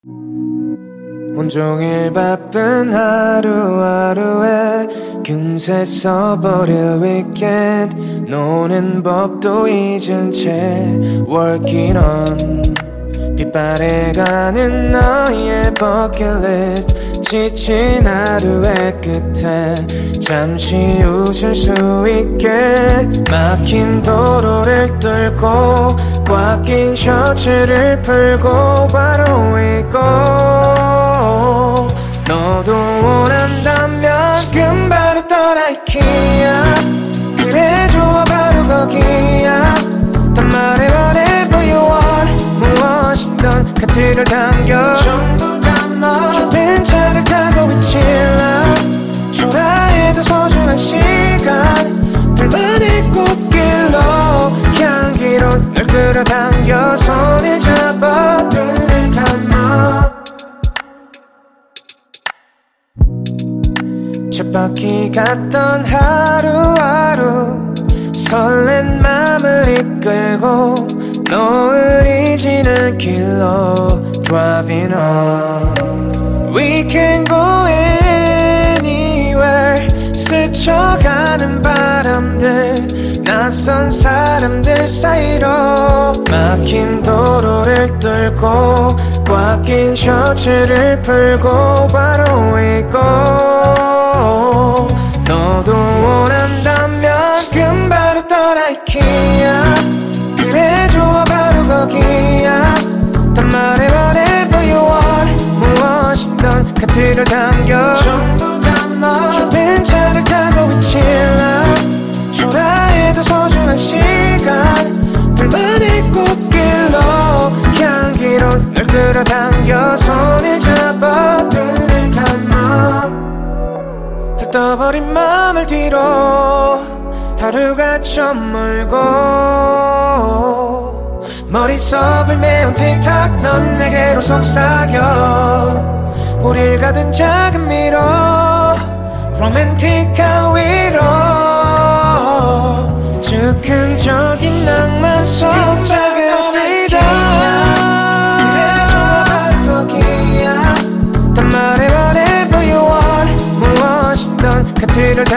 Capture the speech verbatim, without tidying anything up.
온종일 바쁜 하루하루에 금세 써버릴 위켄드 노는 법도 잊은 채 working on 빛바래가는 너의 버킷리스트 지친 하루의 끝에 잠시 웃을 수 있게 막힌 도로를 뚫고 꽉 낀 셔츠를 풀고 바로 이곳 너도 원한다면 지금 바로 떠나 이키야 그래 좋아 바로 거기야 단 말해 whatever you want 무엇이든 카트를 당겨 전부 담아 좁은 차를 타고 위치라 초라해도 소중한 시간 둘만의 꽃길로 향기로 널 끌어당겨 손을 잡아 눈을 감아 쳇바퀴 갔던 하루하루 설렌 맘을 이끌고 노을 잊는 길로 driving on We can go anywhere 스쳐가는 바람들 낯선 사람들 사이로 막힌 도로를 뚫고 꽉 낀 셔츠를 풀고 바로 이곳 너도 원한다면 지금 바로 떠나 이키야 그래 좋아 바로 거기야 단 말해 whatever you want 무엇이든 카트를 당겨 전부 담아 좁은 차를 타고 위치라 초라해도 소중한 시간 둘만의 꽃길로 향기로 널 끌어당겨 손을 잡아 눈을 감아 들떠버린 맘을 뒤로 하루가 좀 멀고 머릿속을 메운 틱탁 넌 내게로 속삭여 우릴 가둔 작은 미로 로맨틱한 위로 즉흥적인 낭만 속 작은 freedom 그래 좋아 바로 거기야 단 말해 whatever you want 무엇이든 카트를